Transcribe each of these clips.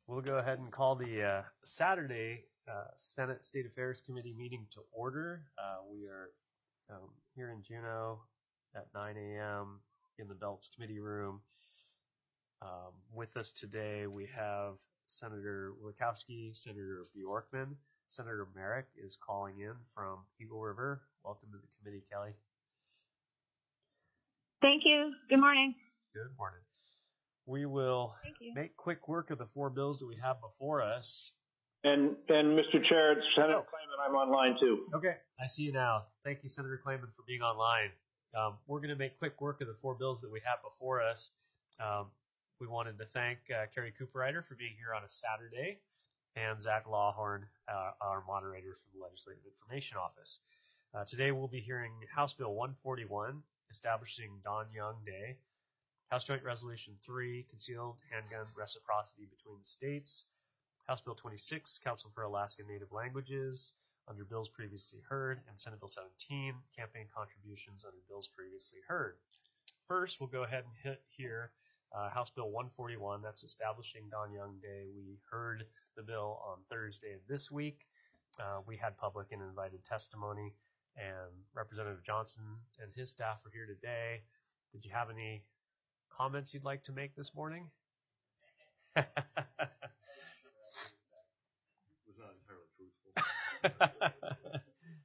We'll go ahead and call the Saturday Senate State Affairs Committee meeting to order. We are here in Juneau at 9 a.m. in the Belts Committee Room. With us today, we have Senator Wieckowski, Senator Bjorkman. Senator Merrick is calling in from Eagle River. Welcome to the committee, Kelly. Thank you. Good morning. Good morning. We will make quick work of the four bills that we have before us. And Mr. Chair, it's Senator Clayman. I'm online too. Okay, I see you now. Thank you, Senator Clayman, for being online. We're going to make quick work of the four bills that we have before us. We wanted to thank Carrie Cooperrider for being here on a Saturday, and Zach Lawhorn, our moderator from the Legislative Information Office. Today we'll be hearing House Bill 141, establishing Don Young Day, House Joint Resolution 3, Concealed Handgun Reciprocity Between the States, House Bill 26, Council for Alaska Native Languages, under bills previously heard, and Senate Bill 17, Campaign Contributions under bills previously heard. First, we'll go ahead and hear House Bill 141, that's establishing Don Young Day. We heard the bill on Thursday of this week. We had public and invited testimony, and Representative Johnson and his staff are here today. Did you have any comments you'd like to make this morning? Was not entirely truthful.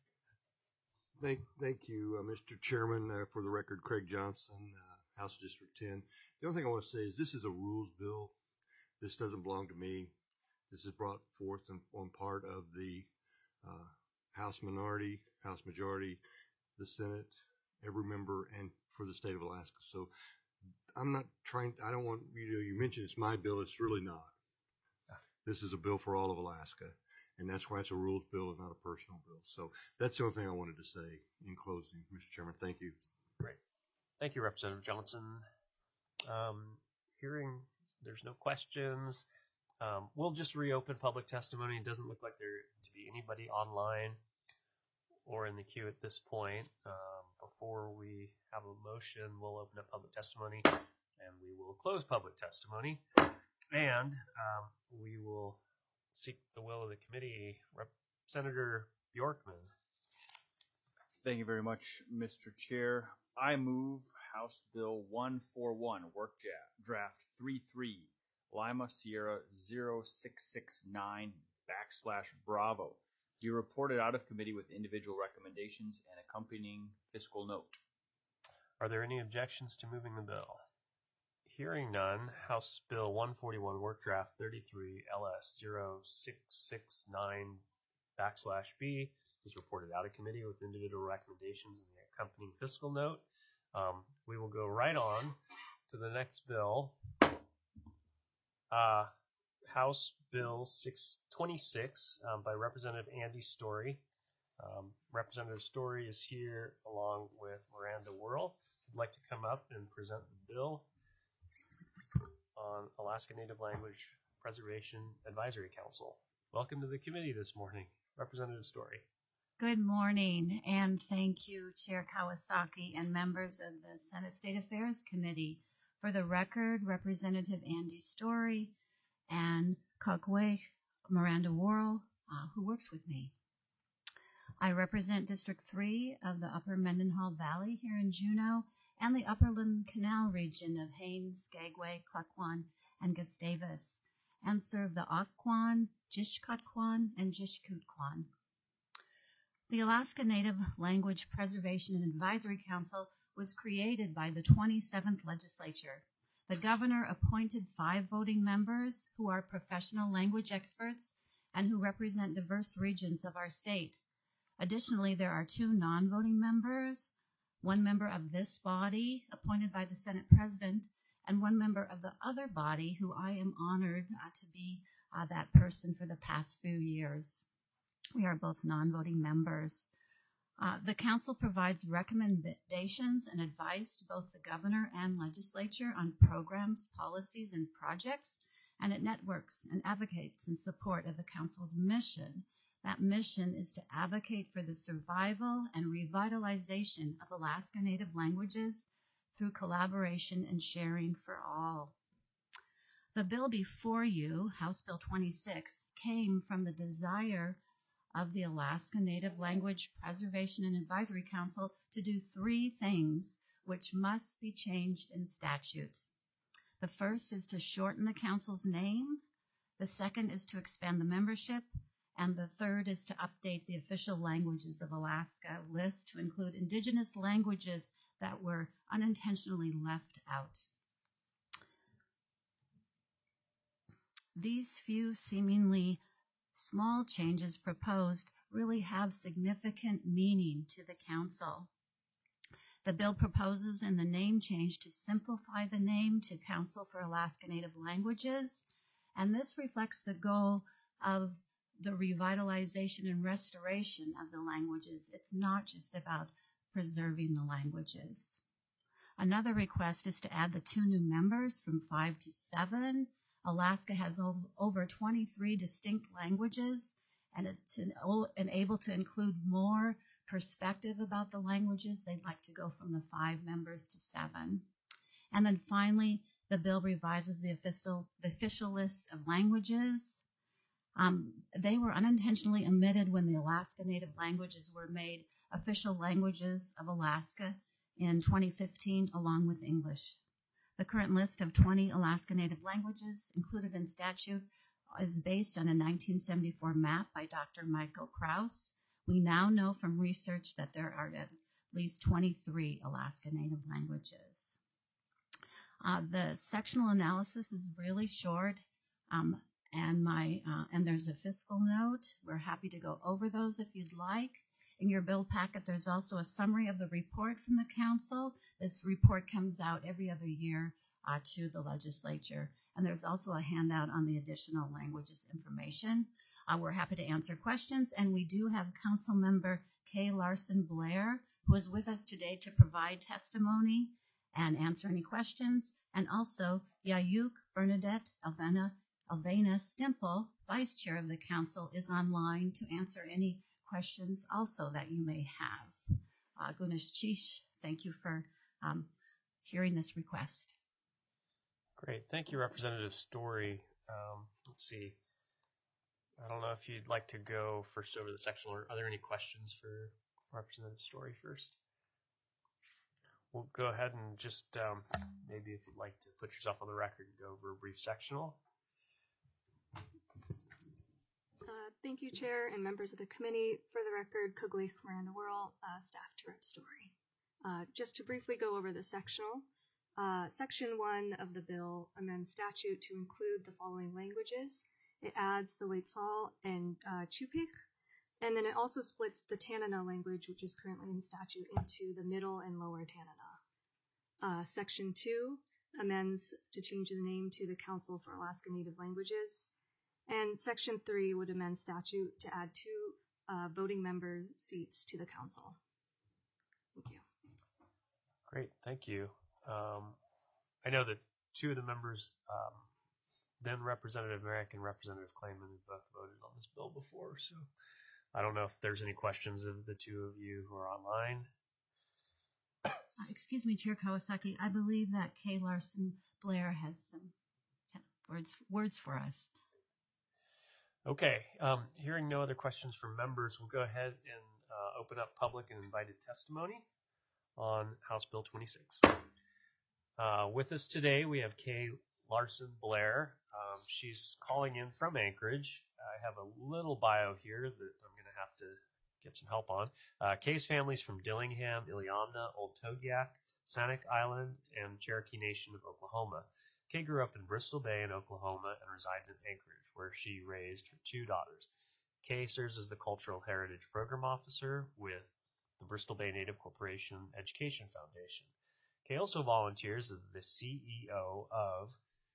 Thank you, Mr. Chairman. For the record, Craig Johnson, House District 10. The only thing I want to say is this is a rules bill. This doesn't belong to me. This is brought forth on part of the House minority, House majority, the Senate, every member, and for the state of Alaska. So I'm not trying, I don't want you mentioned it's my bill. It's really not. This is a bill for all of Alaska, and that's why it's a rules bill and not a personal bill. So that's the only thing I wanted to say in closing, Mr. Chairman. Thank you. Great. Thank you, Representative Johnson. Hearing there's no questions, we'll just reopen public testimony. It doesn't look like there to be anybody online or in the queue at this point. Before we have a motion, we'll open up public testimony, and we will close public testimony, and we will seek the will of the committee. Senator Bjorkman. Thank you very much, Mr. Chair. I move House Bill 141, Work Draft 33, Lima Sierra 0669/Bravo, be reported out of committee with individual recommendations and accompanying fiscal note. Are there any objections to moving the bill? Hearing none, House Bill 141, Work Draft 33, LS 0669/B is reported out of committee with individual recommendations and the accompanying fiscal note. We will go right on to the next bill. House Bill 626 by Representative Andy Story. Representative Story is here along with Miranda Worrell. I'd like to come up and present the bill on Alaska Native Language Preservation Advisory Council. Welcome to the committee this morning, Representative Story. Good morning, and thank you, Chair Kawasaki and members of the Senate State Affairs Committee. For the record, Representative Andy Story and Kakwe Miranda Worrell, who works with me. I represent District 3 of the Upper Mendenhall Valley here in Juneau and the Upperland Canal region of Haines, Skagway, Klukwan, and Gustavus, and serve the Occoquan, Jishkotquan, and Jishkutquan. The Alaska Native Language Preservation and Advisory Council was created by the 27th Legislature. The governor appointed 5 voting members who are professional language experts and who represent diverse regions of our state. Additionally, there are 2 non-voting members, 1 member of this body appointed by the Senate President, and 1 member of the other body who I am honored to be that person for the past few years. We are both non-voting members. The council provides recommendations and advice to both the governor and legislature on programs, policies, and projects, and it networks and advocates in support of the council's mission. That mission is to advocate for the survival and revitalization of Alaska Native languages through collaboration and sharing for all. The bill before you, House Bill 26, came from the desire of the Alaska Native Language Preservation and Advisory Council to do three things which must be changed in statute. The first is to shorten the council's name. The second is to expand the membership. And the third is to update the official languages of Alaska list to include indigenous languages that were unintentionally left out. These few seemingly small changes proposed really have significant meaning to the council. The bill proposes in the name change to simplify the name to Council for Alaska Native Languages, and this reflects the goal of the revitalization and restoration of the languages. It's not just about preserving the languages. Another request is to add the 2 new members from 5 to 7. Alaska has over 23 distinct languages, and it's able to include more perspective about the languages. They'd like to go from the 5 members to 7. And then finally, the bill revises the official list of languages. They were unintentionally omitted when the Alaska Native languages were made official languages of Alaska in 2015, along with English. The current list of 20 Alaska Native languages included in statute is based on a 1974 map by Dr. Michael Kraus. We now know from research that there are at least 23 Alaska Native languages. The sectional analysis is really short, and there's a fiscal note. We're happy to go over those if you'd like. In your bill packet, there's also a summary of the report from the council. This report comes out every other year to the legislature. And there's also a handout on the additional languages information. We're happy to answer questions, and we do have Council Member Kay Larson Blair, who is with us today to provide testimony and answer any questions, and also Yayuk Bernadette Alvena Stimple, Vice Chair of the Council, is online to answer any questions also that you may have. Gunesh Chish, thank you for hearing this request. Great. Thank you, Representative Story. Let's see. I don't know if you'd like to go first over the sectional, or are there any questions for Representative Story first? We'll go ahead and just maybe if you'd like to put yourself on the record, go over a brief sectional. Thank you, Chair and members of the committee. For the record, Kugwe Miranda Worrell, staff to Rep. Story. Just to briefly go over the sectional. Section 1 of the bill amends statute to include the following languages. It adds the Wet'suwet'en and Chupik, and then it also splits the Tanana language, which is currently in statute, into the Middle and Lower Tanana. Section 2 amends to change the name to the Council for Alaska Native Languages. And Section 3 would amend statute to add 2 voting member seats to the council. Thank you. Great, thank you. I know that 2 of the members, then Representative Merrick and Representative Clayman, have both voted on this bill before, so I don't know if there's any questions of the 2 of you who are online. Excuse me, Chair Kawasaki. I believe that Kay Larson Blair has some words for us. Okay, hearing no other questions from members, we'll go ahead and open up public and invited testimony on House Bill 26. With us today, we have Kay Larson Blair. She's calling in from Anchorage. I have a little bio here that I'm going to have to get some help on. Kay's family's from Dillingham, Iliamna, Old Togiak, Sanik Island, and Cherokee Nation of Oklahoma. Kay grew up in Bristol Bay in Oklahoma and resides in Anchorage, where she raised her 2 daughters. Kay serves as the Cultural Heritage Program Officer with the Bristol Bay Native Corporation Education Foundation. Kay also volunteers as the CEO of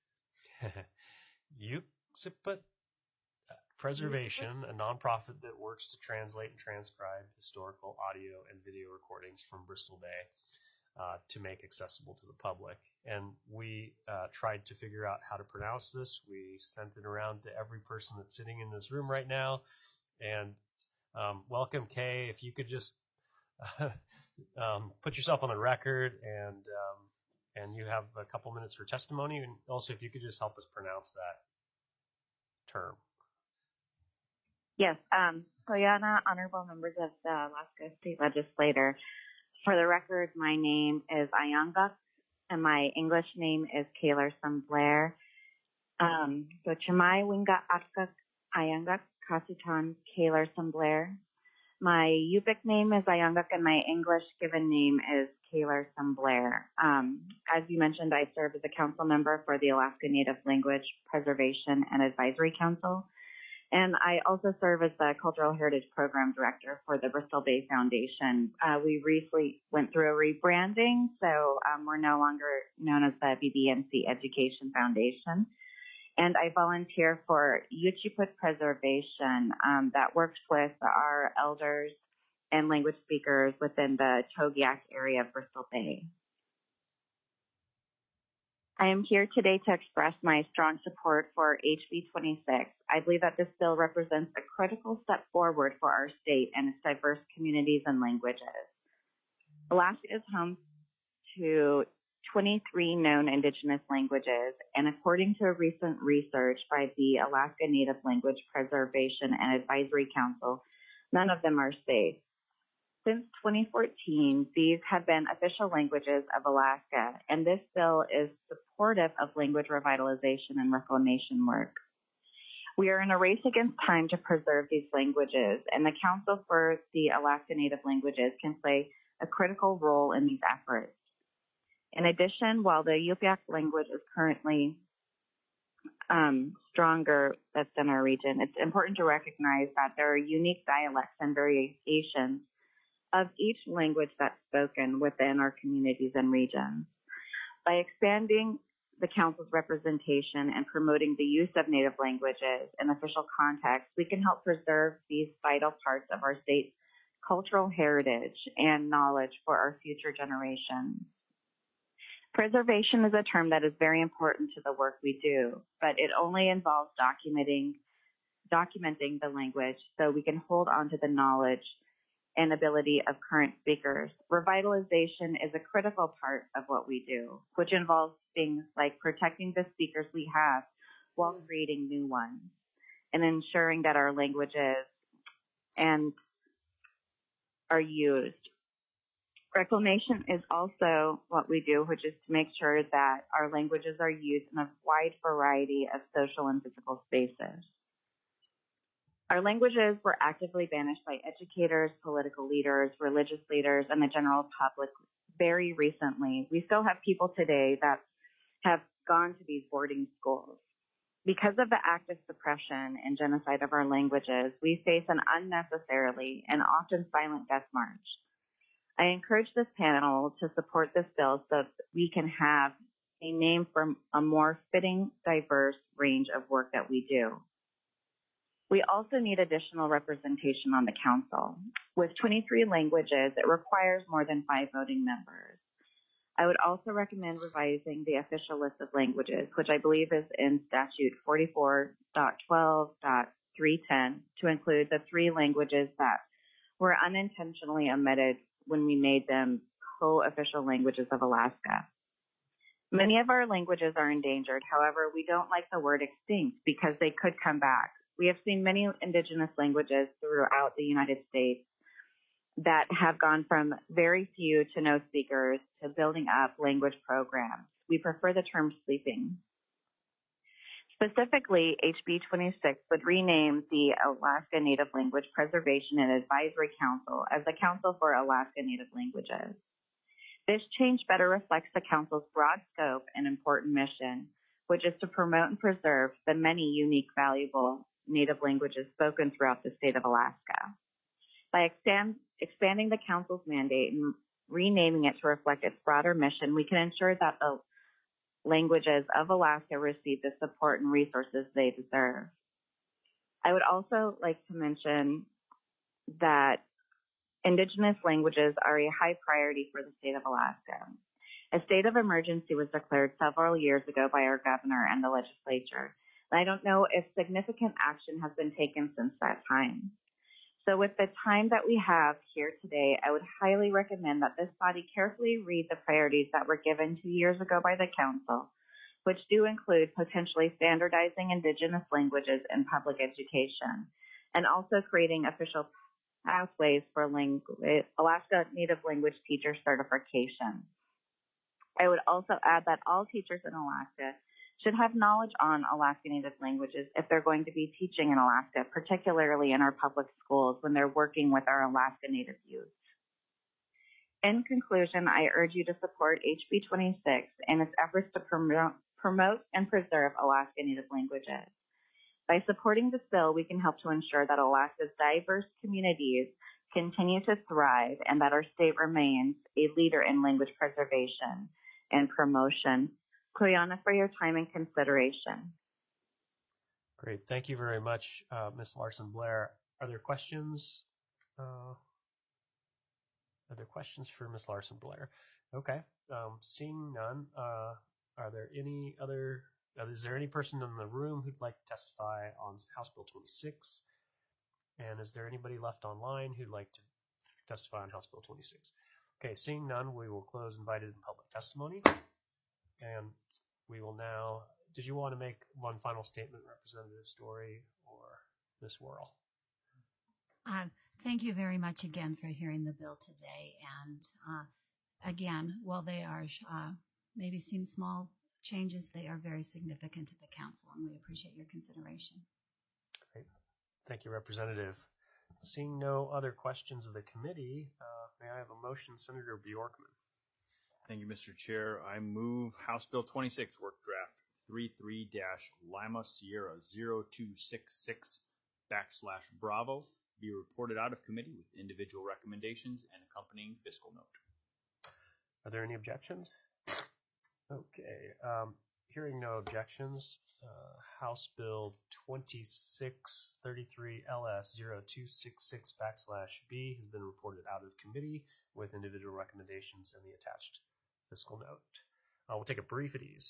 Yuksiput Preservation, a nonprofit that works to translate and transcribe historical audio and video recordings from Bristol Bay to make accessible to the public. And we tried to figure out how to pronounce this. We sent it around to every person that's sitting in this room right now. And welcome, Kay. If you could just put yourself on the record and you have a couple minutes for testimony. And also, if you could just help us pronounce that term. Yes, Koyana, honorable members of the Alaska State Legislature. For the record, my name is Ayangak, and my English name is Kaylor Blair. So Chamai Winga Atkak Ayangak Kasutan Kaylor Blair. My Yupik name is Ayangak, and my English given name is Kaylor Blair. As you mentioned, I serve as a council member for the Alaska Native Language Preservation and Advisory Council. And I also serve as the Cultural Heritage Program Director for the Bristol Bay Foundation. We recently went through a rebranding, so we're no longer known as the BBNC Education Foundation. And I volunteer for Yuchiput Preservation that works with our elders and language speakers within the Togiak area of Bristol Bay. I am here today to express my strong support for HB 26. I believe that this bill represents a critical step forward for our state and its diverse communities and languages. Alaska is home to 23 known indigenous languages, and according to recent research by the Alaska Native Language Preservation and Advisory Council, none of them are safe. Since 2014, these have been official languages of Alaska, and this bill is supportive of language revitalization and reclamation work. We are in a race against time to preserve these languages, and the Council for the Alaska Native Languages can play a critical role in these efforts. In addition, while the Yupik language is currently stronger that's in our region, it's important to recognize that there are unique dialects and variations of each language that's spoken within our communities and regions. By expanding the Council's representation and promoting the use of Native languages in official context, we can help preserve these vital parts of our state's cultural heritage and knowledge for our future generations. Preservation is a term that is very important to the work we do, but it only involves documenting the language so we can hold on to the knowledge and ability of current speakers. Revitalization is a critical part of what we do, which involves things like protecting the speakers we have while creating new ones and ensuring that our languages are used. Reclamation is also what we do, which is to make sure that our languages are used in a wide variety of social and physical spaces. Our languages were actively banished by educators, political leaders, religious leaders, and the general public very recently. We still have people today that have gone to these boarding schools. Because of the active suppression and genocide of our languages, we face an unnecessarily and often silent death march. I encourage this panel to support this bill so that we can have a name for a more fitting, diverse range of work that we do. We also need additional representation on the council. With 23 languages, it requires more than 5 voting members. I would also recommend revising the official list of languages, which I believe is in statute 44.12.310, to include the 3 languages that were unintentionally omitted when we made them co-official languages of Alaska. Many of our languages are endangered. However, we don't like the word extinct because they could come back. We have seen many indigenous languages throughout the United States that have gone from very few to no speakers to building up language programs. We prefer the term sleeping. Specifically, HB 26 would rename the Alaska Native Language Preservation and Advisory Council as the Council for Alaska Native Languages. This change better reflects the Council's broad scope and important mission, which is to promote and preserve the many unique, valuable Native languages spoken throughout the state of Alaska. By expanding the Council's mandate and renaming it to reflect its broader mission, we can ensure that the languages of Alaska receive the support and resources they deserve. I would also like to mention that Indigenous languages are a high priority for the state of Alaska. A state of emergency was declared several years ago by our governor and the legislature. And I don't know if significant action has been taken since that time. So with the time that we have here today, I would highly recommend that this body carefully read the priorities that were given 2 years ago by the Council, which do include potentially standardizing Indigenous languages in public education and also creating official pathways for Alaska Native Language Teacher certification. I would also add that all teachers in Alaska should have knowledge on Alaska Native languages if they're going to be teaching in Alaska, particularly in our public schools when they're working with our Alaska Native youth. In conclusion, I urge you to support HB 26 and its efforts to promote and preserve Alaska Native languages. By supporting this bill, we can help to ensure that Alaska's diverse communities continue to thrive and that our state remains a leader in language preservation and promotion. Koyana, for your time and consideration. Great. Thank you very much, Ms. Larson-Blair. Are there questions? Are there questions for Ms. Larson-Blair? Okay. Seeing none, are there any other, is there any person in the room who'd like to testify on House Bill 26? And is there anybody left online who'd like to testify on House Bill 26? Okay, seeing none, we will close invited and public testimony. And we will now, did you want to make one final statement, Representative Story or Ms. Worrell? Thank you very much again for hearing the bill today. And again, while they are maybe seem small changes, they are very significant to the council, and we appreciate your consideration. Great. Thank you, Representative. Seeing no other questions of the committee, may I have a motion, Senator Bjorkman? Thank you, Mr. Chair. I move House Bill 26, Work Draft 33-Lima Sierra 0266/Bravo, be reported out of committee with individual recommendations and accompanying fiscal note. Are there any objections? Okay. Hearing no objections, House Bill 2633 LS 0266/B has been reported out of committee with individual recommendations and the attached fiscal note. We'll take a brief at ease.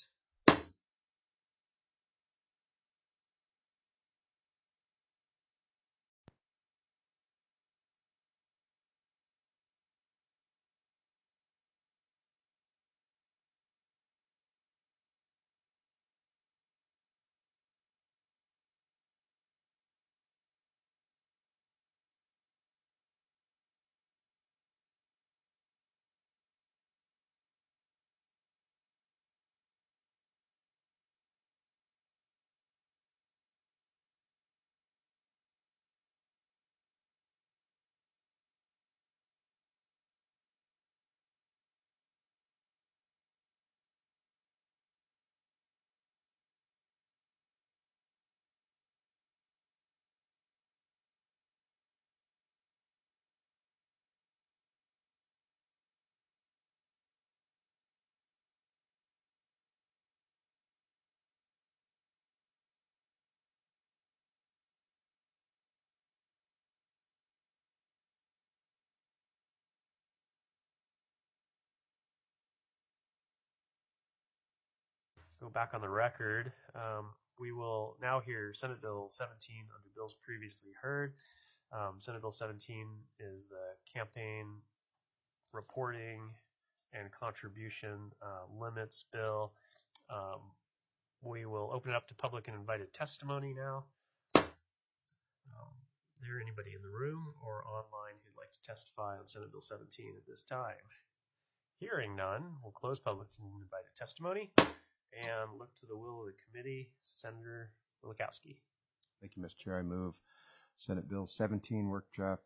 Go back on the record. We will now hear Senate Bill 17 under bills previously heard. Senate Bill 17 is the campaign reporting and contribution limits bill. We will open it up to public and invited testimony now. Is there anybody in the room or online who'd like to testify on Senate Bill 17 at this time? Hearing none, we'll close public and invited testimony and look to the will of the committee. Senator Wielechowski. Thank you, Mr. Chair. I move Senate Bill 17, Work Draft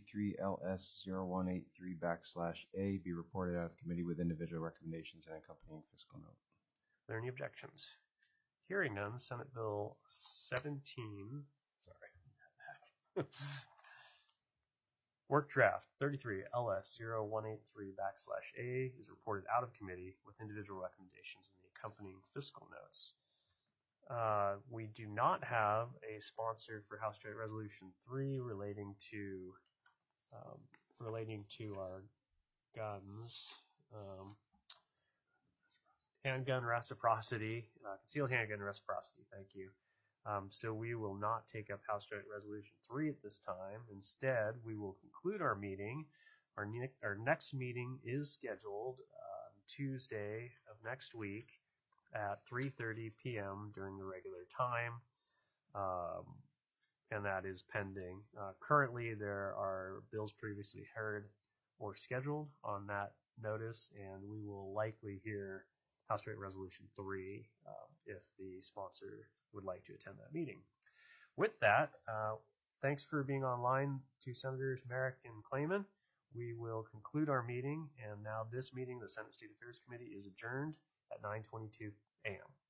33LS0183/A be reported out of committee with individual recommendations and accompanying fiscal note. Are there any objections? Hearing none, Senate Bill 17, Work Draft 33LS0183/A is reported out of committee with individual recommendations and the accompanying fiscal notes. We do not have a sponsor for House Joint Resolution 3 relating to our guns. Handgun reciprocity, concealed handgun reciprocity. Thank you. So we will not take up House Joint Resolution 3 at this time. Instead, we will conclude our meeting. Our next meeting is scheduled Tuesday of next week at 3:30 p.m. during the regular time, and that is pending. Currently, there are bills previously heard or scheduled on that notice, and we will likely hear House Joint Resolution 3 if the sponsor would like to attend that meeting. With that, thanks for being online to Senators Merrick and Clayman. We will conclude our meeting, and now this meeting, the Senate State Affairs Committee, is adjourned at 9:22 a.m.